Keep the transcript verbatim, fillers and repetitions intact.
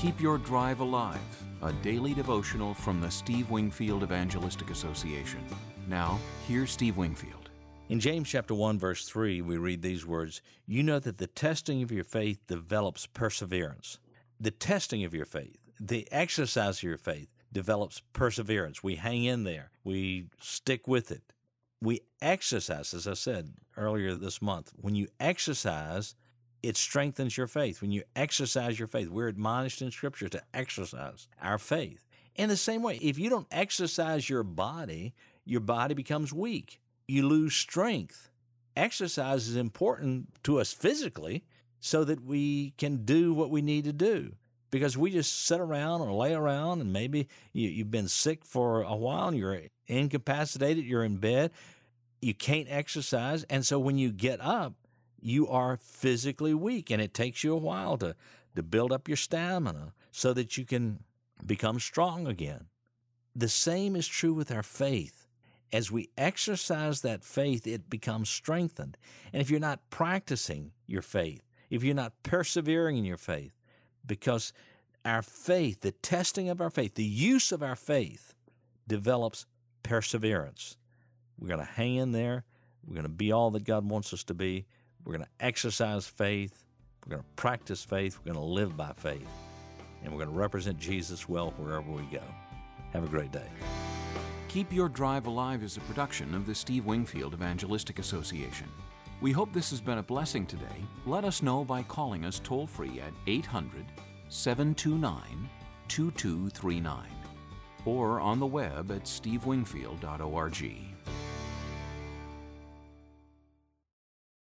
Keep Your Drive Alive, a daily devotional from the Steve Wingfield Evangelistic Association. Now, here's Steve Wingfield. In James chapter one, verse three, we read these words, "You know that the testing of your faith develops perseverance." The testing of your faith, the exercise of your faith develops perseverance. We hang in there. We stick with it. We exercise, as I said earlier this month. When you exercise, it strengthens your faith. When you exercise your faith, we're admonished in Scripture to exercise our faith. In the same way, if you don't exercise your body, your body becomes weak. You lose strength. Exercise is important to us physically so that we can do what we need to do. Because we just sit around or lay around and maybe you, you've been sick for a while and you're incapacitated, you're in bed, you can't exercise. And so when you get up, you are physically weak, and it takes you a while to, to build up your stamina so that you can become strong again. The same is true with our faith. As we exercise that faith, it becomes strengthened. And if you're not practicing your faith, if you're not persevering in your faith, because our faith, the testing of our faith, the use of our faith develops perseverance. We're going to hang in there. We're going to be all that God wants us to be. We're going to exercise faith. We're going to practice faith. We're going to live by faith. And we're going to represent Jesus well wherever we go. Have a great day. Keep Your Drive Alive is a production of the Steve Wingfield Evangelistic Association. We hope this has been a blessing today. Let us know by calling us toll-free at eight hundred, seven two nine, two two three nine or on the web at steve wingfield dot org.